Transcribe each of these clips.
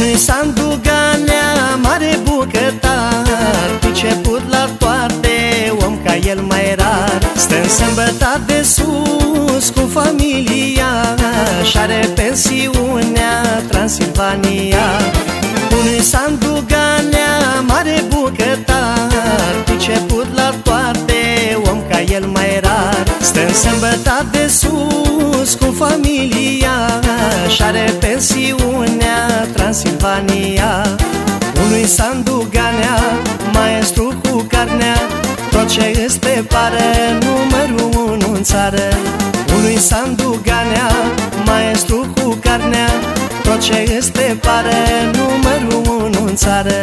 Unui Sanduganea, mare bucătar, priceput la toate, om ca el mai rar. Stă în sâmbătă de sus cu familia și-are pensiunea Transilvania. Unui Sanduganea, mare bucătar, priceput la toate, om ca el mai rar. Stă în sâmbătă de sus cu familia și-are pensiunea Transilvania. Unui Sanduganea, maestru cu carnea, tot ce îți prepară, numărul unu în țară. Unui Sanduganea, maestru cu carnea, tot ce îți prepară, numărul unu în țară.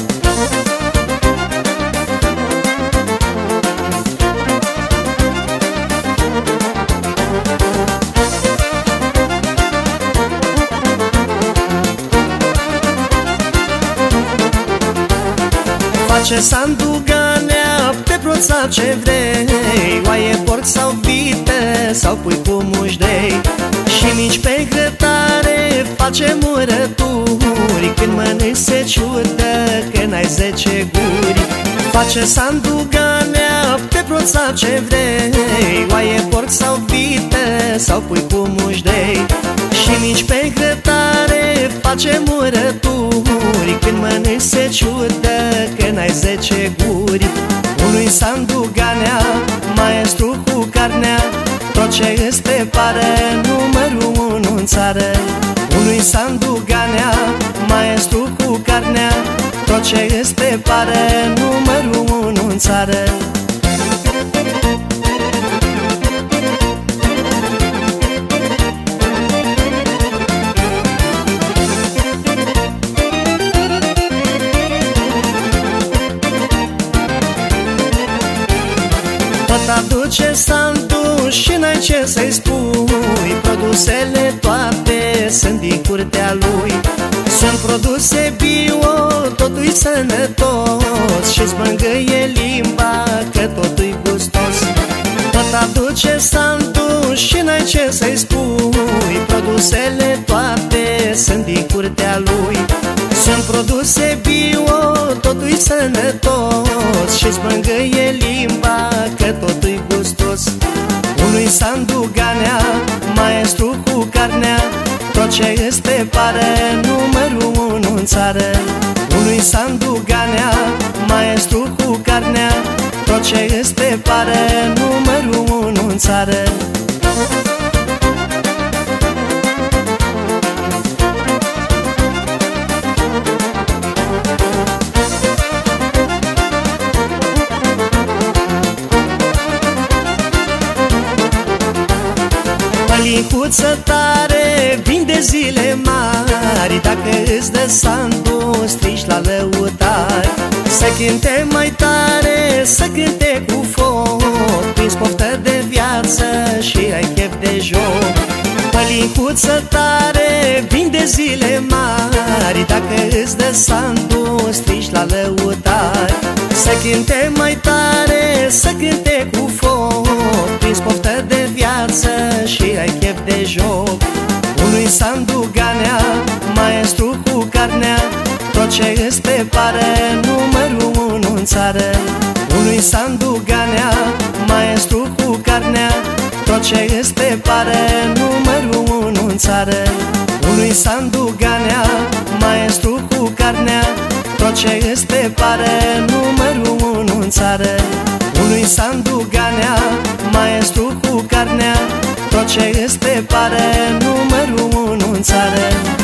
Face Sanduganea pe proța ce vrei, oaie, porc sau vită sau pui cu mușdei. Și mici pe grătare face murături, când mănânci se ciudă că n-ai 10 guri. Face Sanduganea pe proța ce vrei, oaie, porc sau vită sau pui cu mușdei. Și mici pe grătare face murături, când mănânci se ciudă că n-ai 10 guri. Unui Sanduganea, maestru cu carnea, tot ce îți prepară, numărul unu în țară. Unui Sanduganea, maestru cu carnea, tot ce îți prepară, numărul unu în țară. Tot aduce Sandu și n-ai ce să-i spui, produsele toate sunt din curtea lui. Sunt produse bio, totul-i sănătos și-ți mângâie limba că totul-i gustos. Tot aduce Sandu și n-ai ce să-i spui, produsele toate sunt din curtea lui. Sunt produse bio, totul-i sănătos și-ți mângâie limba că totul-i gustos. Unui Sanduganea, maestru cu carnea, tot ce îți prepară, numărul unu în țară. Unui Sanduganea, maestru cu carnea, tot ce îți prepară, numărul unu în țară. Pălicuță tare, vinde zile mari, dacă îți dă Sandu, strici la lăutari. Să cânte mai tare, să cânte cu foc, prins poftă de viață și ai chef de joc. Pălicuță tare, vinde zile mari, dacă îți dă Sandu, strici la lăutari. Să cânte mai tare, să cânte cu foc, prins poftă de viață și ai chef de joc. Unui Sanduganea, maestru cu carnea, tot ce îți prepară, numărul unu în țară. Unui Sanduganea, maestru cu carnea, tot ce îți prepară, numărul unu în țară. Unui Sanduganea, maestru cu carnea, tot ce îți prepară, numărul unu în țară. Unui Sanduganea, maestru cu carnea, tot ce îți prepară, numărul unu în țară.